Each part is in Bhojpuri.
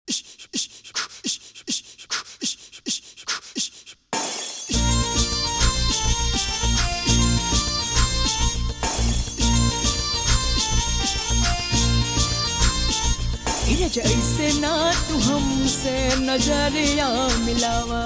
जैसे ना तू हमसे नजरिया मिलावा,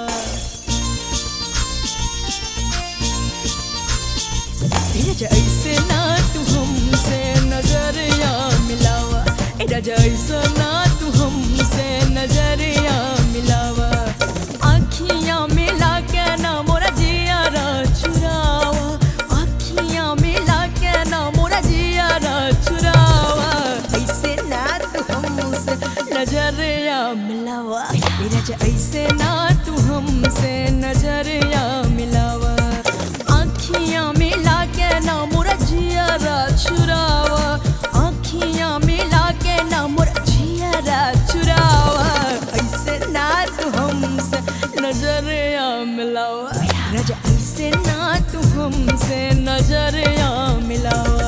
जैसे ना तू हमसे नजरिया मिलावा, जैसे ना तू हमसे नजरिया मिलावा। आँखियाँ मिला के ना मोरा जियारा चुरावा, आँखियाँ मिला के ना मोरा जियारा चुरावा। ऐसे ना तू हमसे नजरिया मिलावा, ऐसे ना तू हमसे नजरिया मिलावा। आँखियाँ मिला के ना मोरा जियारा चुरावा, आँखियाँ मिला के ना मोरा जियारा चुरावा। ऐसे ना तू हमसे नजरिया मिलावा, ऐसे ना तू हमसे नजरिया मिलावा।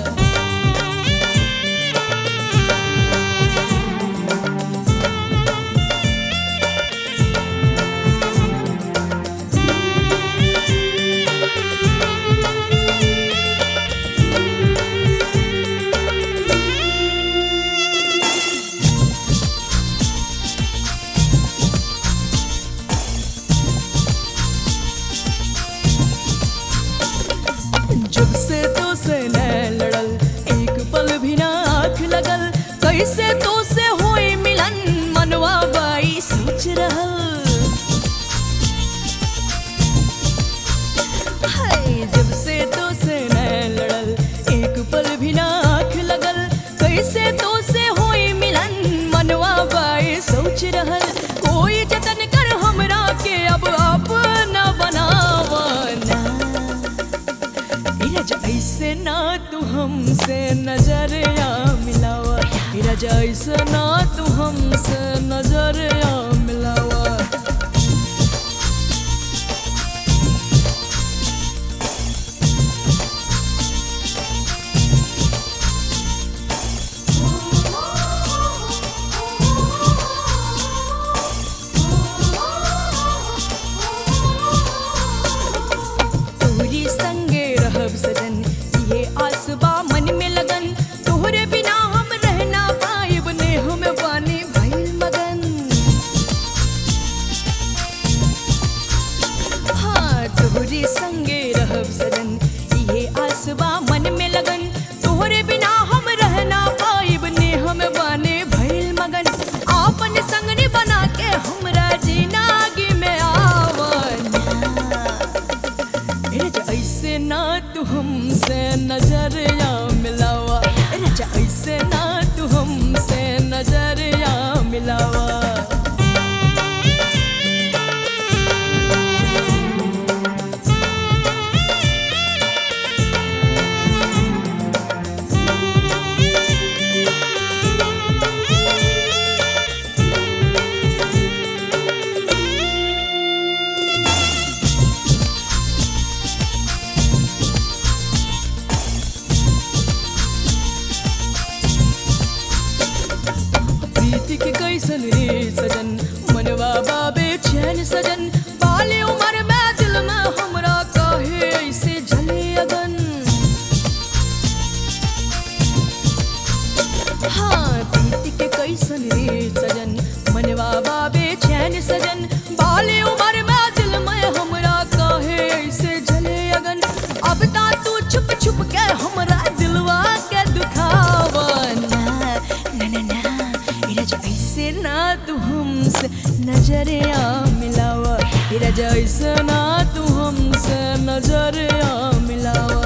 जब से तो से नैन लड़ल एक पल भी ना आँख लगल, कैसे तो से होई मिलन मनवा बाई सोच रहल। हाय जब से तो से नैन लड़ल एक पल भी ना आँख लगल, कैसे तो से होई मिलन मनवा बाई सोच रहल। कोई जतन कर हमरा के अब अपना बनावा ना, ऐसे ना तू हमसे नजरिया मिलावा, ऐसे ना तू हमसे नजरिया मिलावा। तोहरी संगे रहब सजन ये आसबा मन में लगन, तोहरे बिना हम रहना पाइब ने हम बानी भइल मगन। हाँ तोहरे संगे रहब सजन ये आसबा मन में लगन, तोहरे बिना हम रहना पाइब ने हम बानी भइल मगन। आपन संगनी बना के हमरा जिंदगी में आवना, ऐसे ना तू हमसे नजरिया मिलावा, ऐसे ना तू हमसे नजरिया मिलावा। के कैसन रे सजन मनवा बाबे चैन सजन, बाले उमर में दिल में हमरा काहे ऐसे जले अगन। हाँ प्रीति के कैसन रे सजन मनवा बाबे चैन सजन, बाले उमर में दिल में हमरा काहे ऐसे जले अगन। अब ता तू छुप छुप के हमरा दिलवा के दुखावा ना, ऐसे ना तू हमसे नजरिया मिलावा, ऐसे ना तू हमसे नजरिया मिलावा।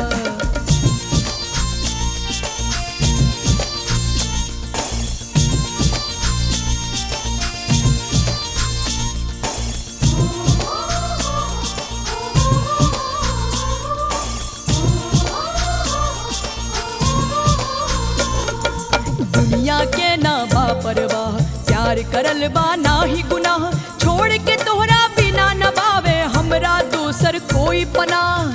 दुनिया के ना बा परवाह, प्यार करल बा ना ही गुनाह, छोड़ के तोहरा बिना न बावे हमरा दूसर कोई पनाह।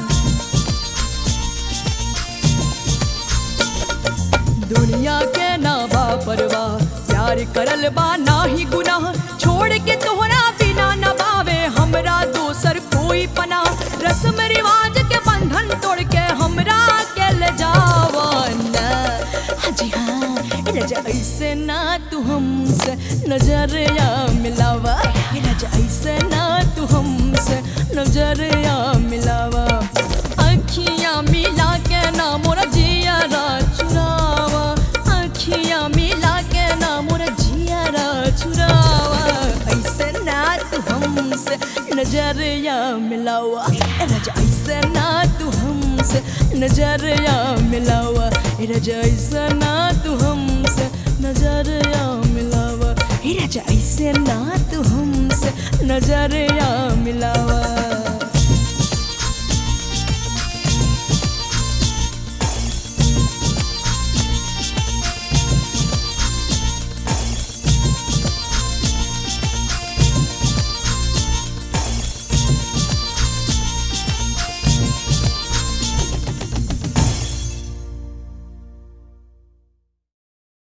दुनिया के ना बा परवाह, प्यार करल बा नाही गुनाह छोड़ के तोहरा बिना न बावे हमरा दोसर कोई पना रस्म रिवाज के बंधन तोड़ के हमरा के ले जावा ना जी हाँ राजा ऐसे ना तू हमसे नजरिया मिलावा राजा ऐसे ना तू हमसे नजरिया मिलावा अखियां मिला के ना मोरा जियारा चुरावा अखियां मिला के ना मोरा जियारा चुरावा ऐसे ना तू हमसे नजरिया मिलावा राजा ऐसे ना तू हमसे नजरिया मिलावा राजा ऐसे ना तू हमसे नजरिया मिलावा राजा ऐसे ना तू हमसे नजरिया मिलावा।